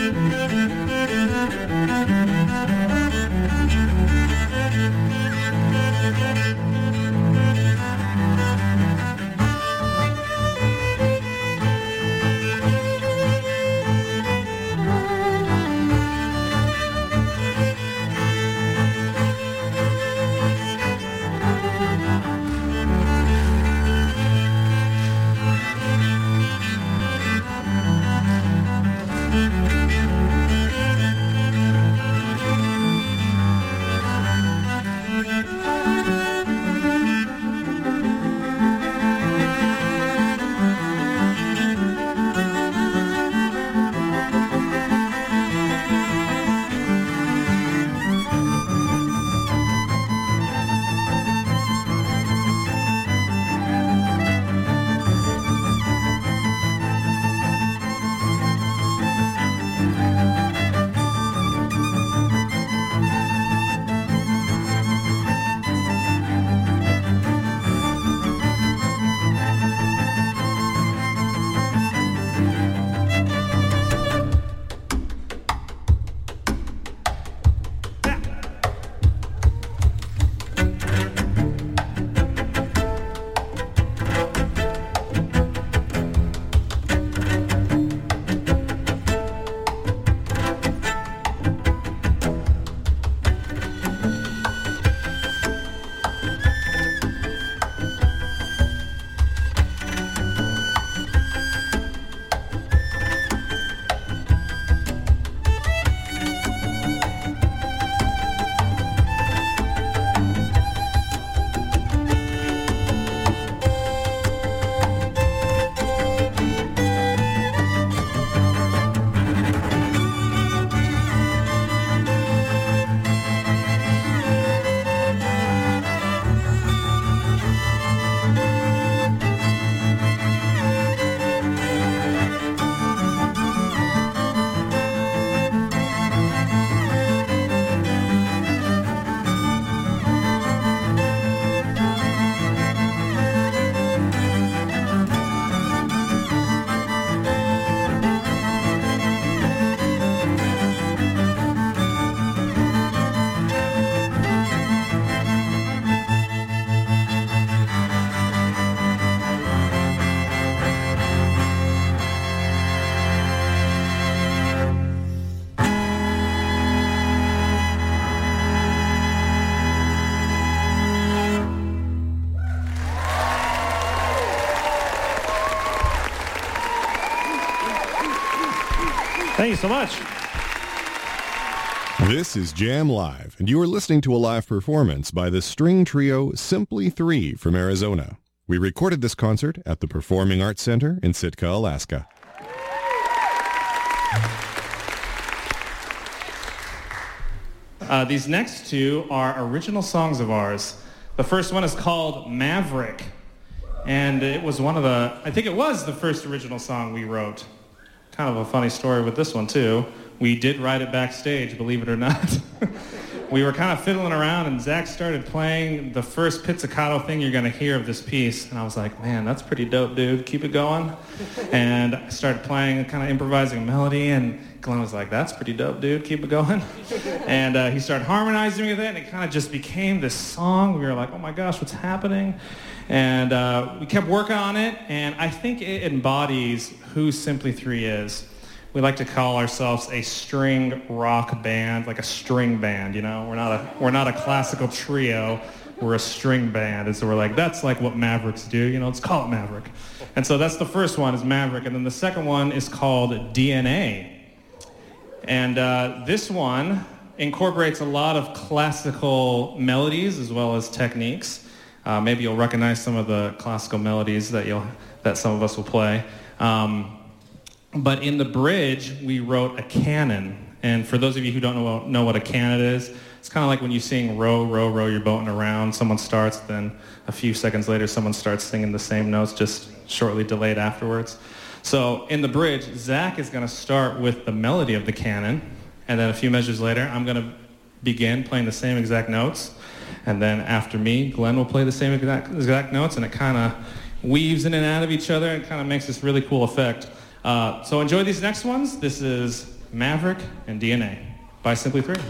Thank you so much. This is Jam Live, and you are listening to a live performance by the string trio Simply Three from Arizona. We recorded this concert at the Performing Arts Center in Sitka, Alaska. These next two are original songs of ours. The first one is called Maverick, and it was I think it was the first original song we wrote. Kind of a funny story with this one, too. We did write it backstage, believe it or not. We were kind of fiddling around, and Zach started playing the first pizzicato thing you're going to hear of this piece. And I was like, man, that's pretty dope, dude. Keep it going. And I started playing, kind of improvising a melody, and Glenn was like, that's pretty dope, dude. Keep it going. And he started harmonizing with it, and it kind of just became this song. We were like, oh my gosh, what's happening? And we kept working on it, and I think it embodies who Simply Three is. We like to call ourselves a string rock band, like a string band, you know? We're not a classical trio, we're a string band. And so we're like, that's like what Mavericks do, you know, let's call it Maverick. And so that's the first one, is Maverick, and then the second one is called DNA. And this one incorporates a lot of classical melodies as well as techniques. Maybe you'll recognize some of the classical melodies that some of us will play. But in the bridge, we wrote a canon. And for those of you who don't know what a canon is, it's kind of like when you sing row, row, row your boat around. Someone starts, then a few seconds later, someone starts singing the same notes, just shortly delayed afterwards. So in the bridge, Zach is going to start with the melody of the canon. And then a few measures later, I'm going to begin playing the same exact notes. And then after me, Glenn will play the same exact notes, and it kind of weaves in and out of each other and kind of makes this really cool effect. So enjoy these next ones. This is Maverick and DNA by Simply 3.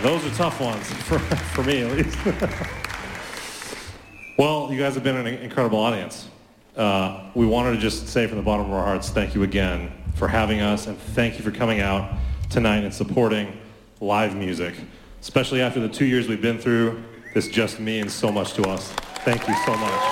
Those are tough ones, for me at least. Well, you guys have been an incredible audience. We wanted to just say from the bottom of our hearts, thank you again for having us, and thank you for coming out tonight and supporting live music. Especially after the 2 years we've been through, this just means so much to us. Thank you so much.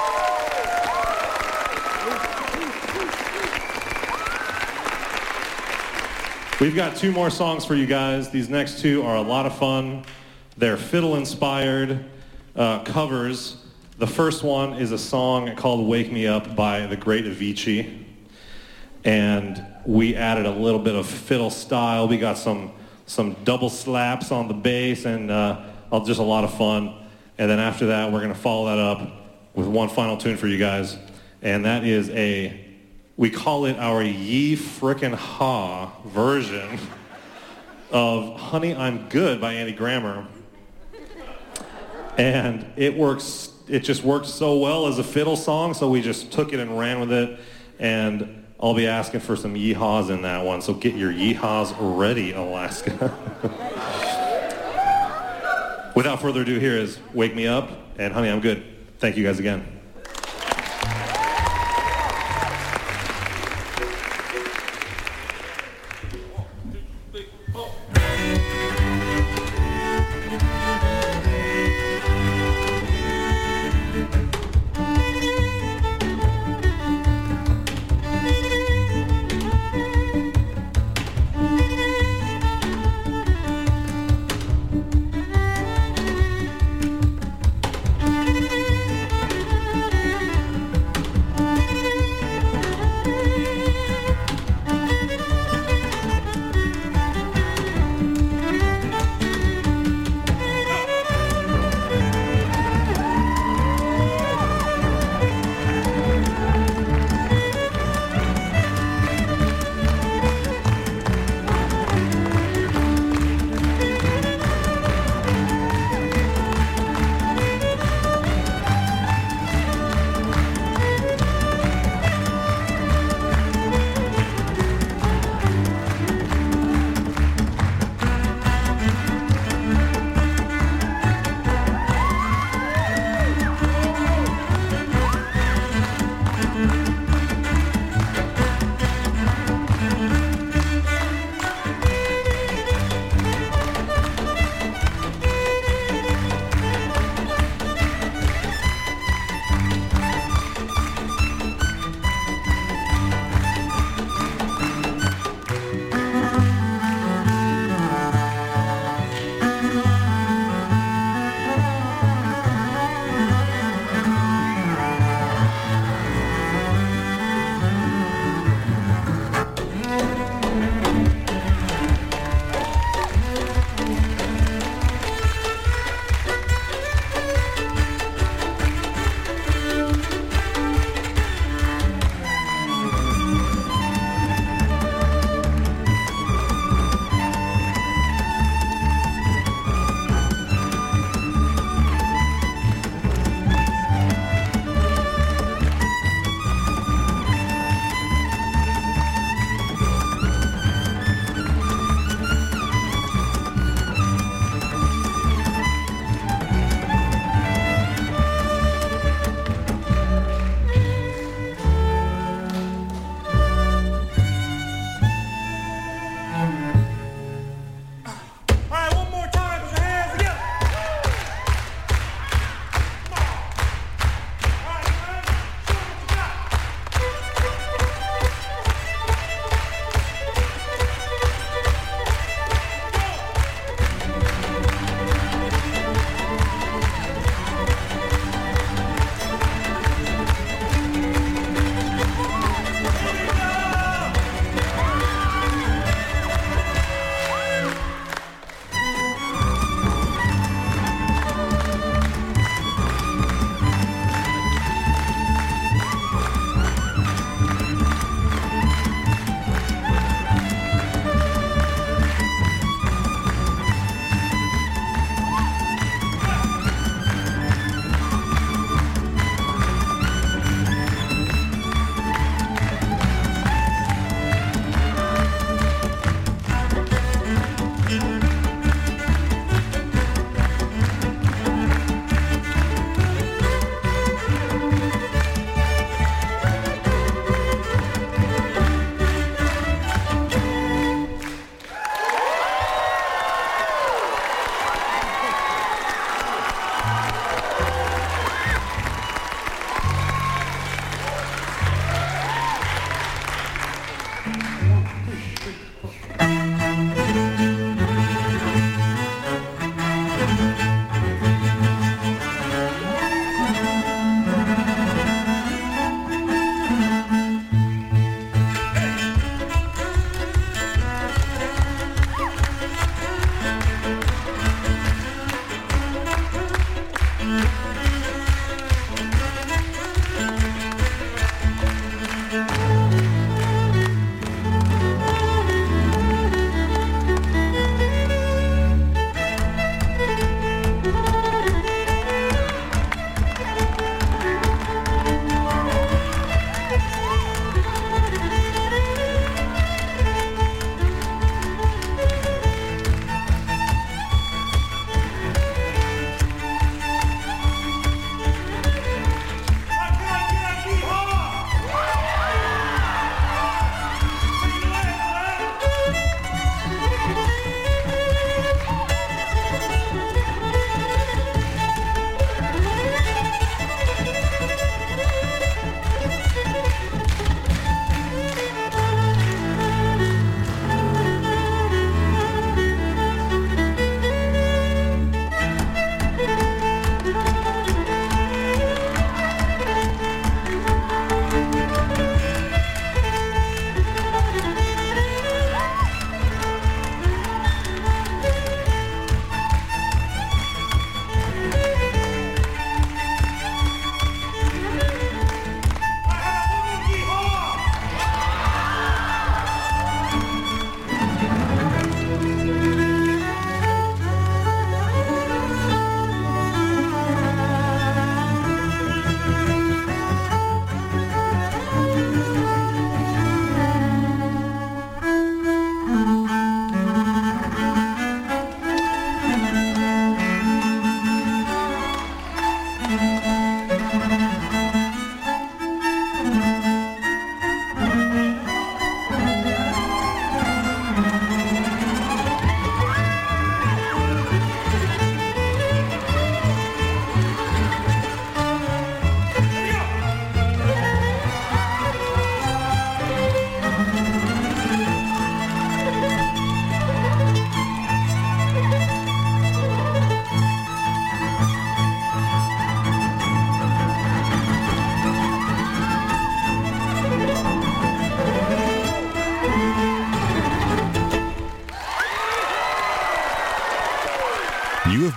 We've got 2 more songs for you guys. These next 2 are a lot of fun. They're fiddle-inspired covers. The first one is a song called Wake Me Up by the great Avicii. And we added a little bit of fiddle style. We got some double slaps on the bass and just a lot of fun. And then after that, we're going to follow that up with one final tune for you guys. And that is we call it our Ye Frickin' Ha version of Honey, I'm Good by Andy Grammer. And it just worked so well as a fiddle song, so we just took it and ran with it. And I'll be asking for some yeehaws in that one, so get your yeehaws ready, Alaska. Without further ado, here is Wake Me Up and Honey, I'm Good. Thank you guys again.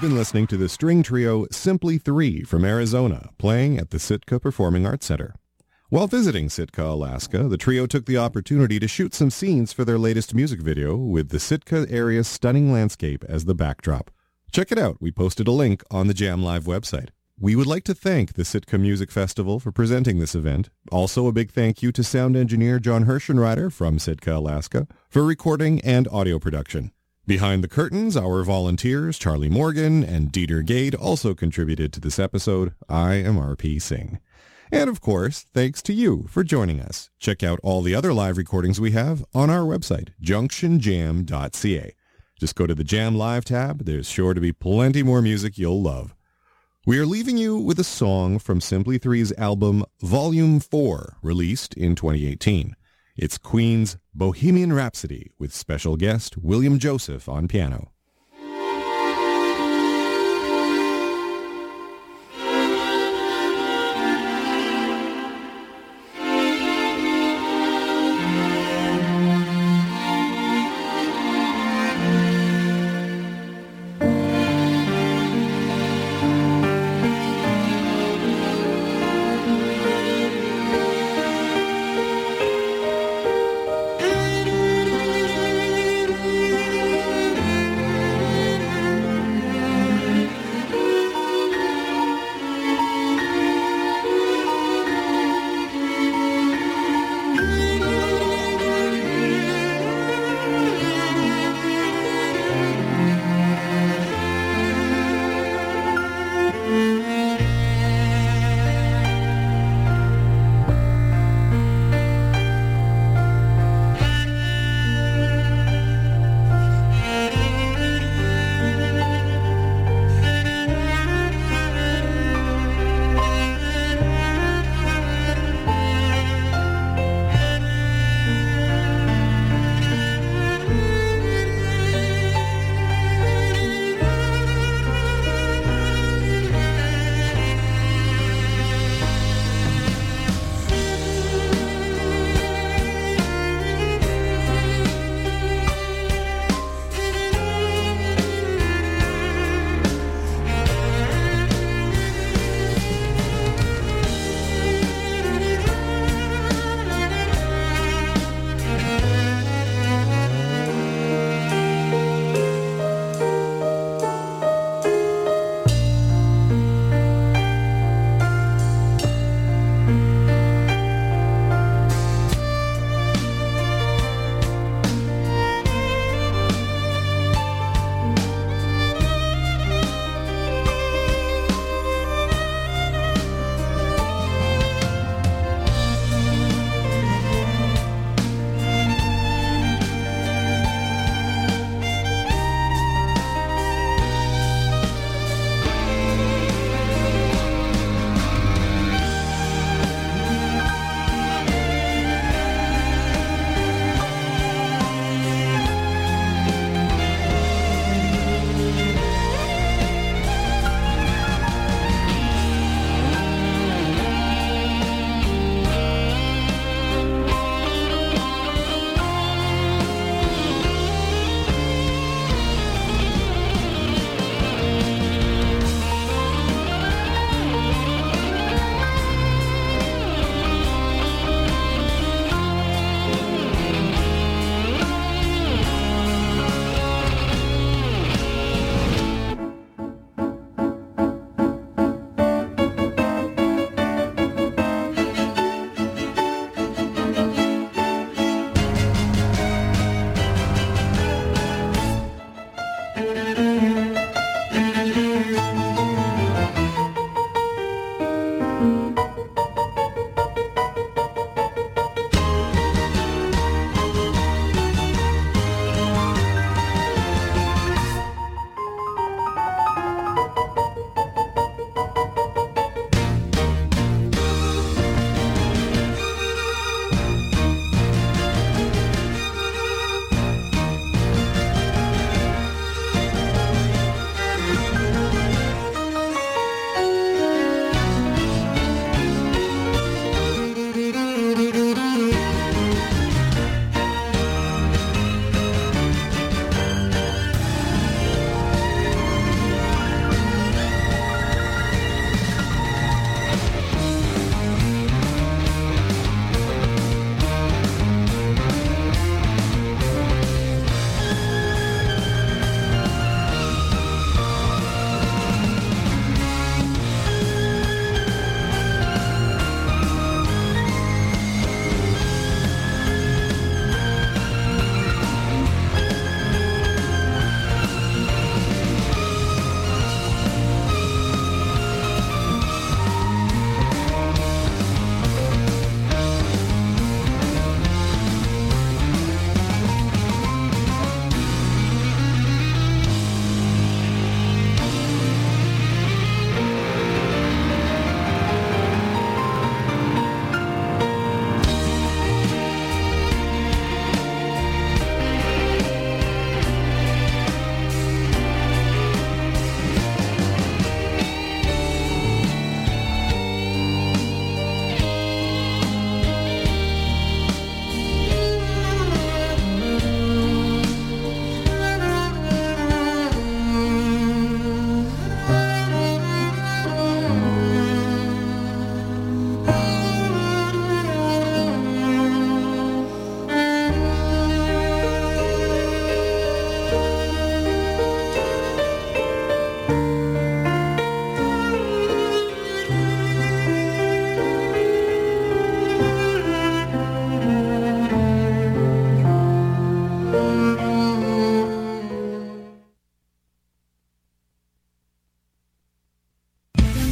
been listening to the string trio Simply 3 from Arizona, playing at the Sitka Performing Arts Center. While visiting Sitka, Alaska, the trio took the opportunity to shoot some scenes for their latest music video with the Sitka area's stunning landscape as the backdrop. Check it out. We posted a link on the Jam Live website. We would like to thank the Sitka Music Festival for presenting this event. Also, a big thank you to sound engineer John Herschenreiter from Sitka, Alaska, for recording and audio production. Behind the curtains, our volunteers, Charlie Morgan and Dieter Gade, also contributed to this episode. I am R.P. Singh. And of course, thanks to you for joining us. Check out all the other live recordings we have on our website, junctionjam.ca. Just go to the Jam Live tab. There's sure to be plenty more music you'll love. We are leaving you with a song from Simply 3's album Volume 4, released in 2018. It's Queen's Bohemian Rhapsody with special guest William Joseph on piano.